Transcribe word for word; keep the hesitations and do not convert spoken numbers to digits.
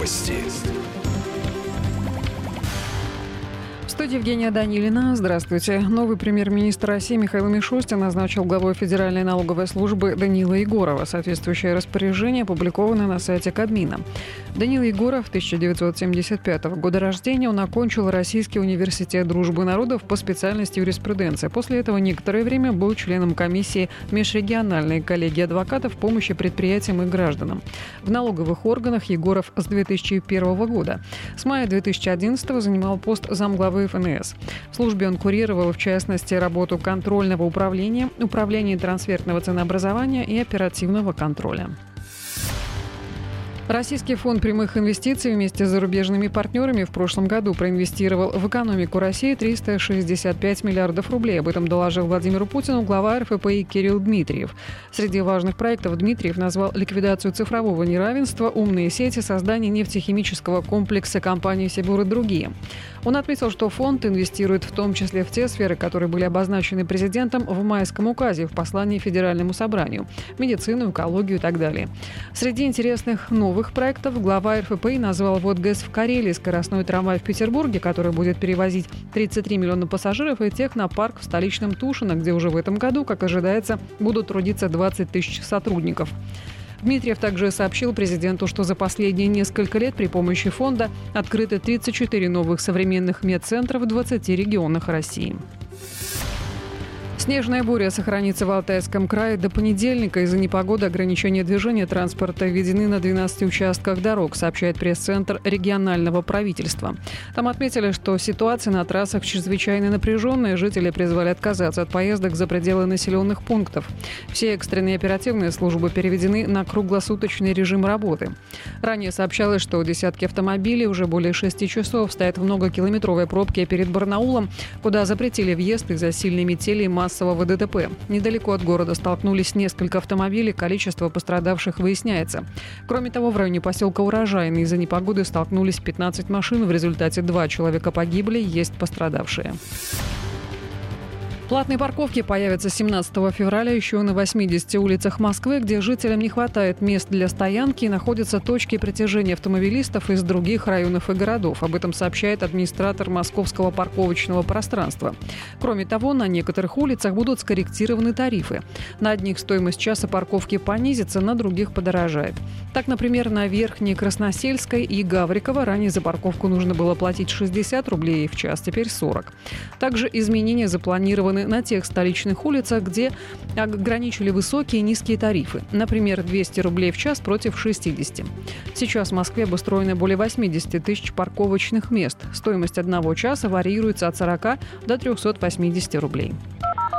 Новости. В студии Евгения Данилина. Здравствуйте. Новый премьер-министр России Михаил Мишустин назначил главой Федеральной налоговой службы Даниила Егорова. Соответствующее распоряжение опубликовано на сайте Кабмина. Даниил Егоров, тысяча девятьсот семьдесят пятого года рождения, он окончил Российский университет дружбы народов по специальности юриспруденция. После этого некоторое время был членом комиссии межрегиональной коллегии адвокатов помощи предприятиям и гражданам. В налоговых органах Егоров с две тысячи первого года. С мая две тысячи одиннадцатого занимал пост замглавы эф эн эс. В службе он курировал, в частности, работу контрольного управления, управления трансфертного ценообразования и оперативного контроля. Российский фонд прямых инвестиций вместе с зарубежными партнерами в прошлом году проинвестировал в экономику России триста шестьдесят пять миллиардов рублей. Об этом доложил Владимиру Путину глава эр эф пэ и Кирилл Дмитриев. Среди важных проектов Дмитриев назвал ликвидацию цифрового неравенства, умные сети, создание нефтехимического комплекса компании «Сибур» и другие. Он отметил, что фонд инвестирует в том числе в те сферы, которые были обозначены президентом в майском указе в послании Федеральному собранию – медицину, экологию и так далее. Среди интересных новых проектов глава эр эф пэ назвал «Вот ГЭС в Карелии», скоростной трамвай в Петербурге, который будет перевозить тридцать три миллиона пассажиров, и технопарк в столичном Тушино, где уже в этом году, как ожидается, будут трудиться двадцать тысяч сотрудников. Дмитриев также сообщил президенту, что за последние несколько лет при помощи фонда открыты тридцать четыре новых современных медцентров в двадцати регионах России. Снежная буря сохранится в Алтайском крае до понедельника. Из-за непогоды ограничения движения транспорта введены на двенадцати участках дорог, сообщает пресс-центр регионального правительства. Там отметили, что ситуация на трассах чрезвычайно напряженная. Жители призвали отказаться от поездок за пределы населенных пунктов. Все экстренные оперативные службы переведены на круглосуточный режим работы. Ранее сообщалось, что десятки автомобилей уже более шести часов стоят в многокилометровой пробке перед Барнаулом, куда запретили въезд из-за сильной метели и массы массового дэ тэ пэ. Недалеко от города столкнулись несколько автомобилей, количество пострадавших выясняется. Кроме того, в районе поселка Урожайный из-за непогоды столкнулись пятнадцать машин, в результате два человека погибли, есть пострадавшие. Платные парковки появятся семнадцатого февраля еще на восьмидесяти улицах Москвы, где жителям не хватает мест для стоянки и находятся точки притяжения автомобилистов из других районов и городов. Об этом сообщает администратор московского парковочного пространства. Кроме того, на некоторых улицах будут скорректированы тарифы. На одних стоимость часа парковки понизится, на других подорожает. Так, например, на Верхней Красносельской и Гаврикова ранее за парковку нужно было платить шестьдесят рублей в час, теперь сорок. Также изменения запланированы на тех столичных улицах, где ограничили высокие и низкие тарифы. Например, двести рублей в час против шестидесяти. Сейчас в Москве обустроено более восьмидесяти тысяч парковочных мест. Стоимость одного часа варьируется от сорока до трехсот восьмидесяти рублей.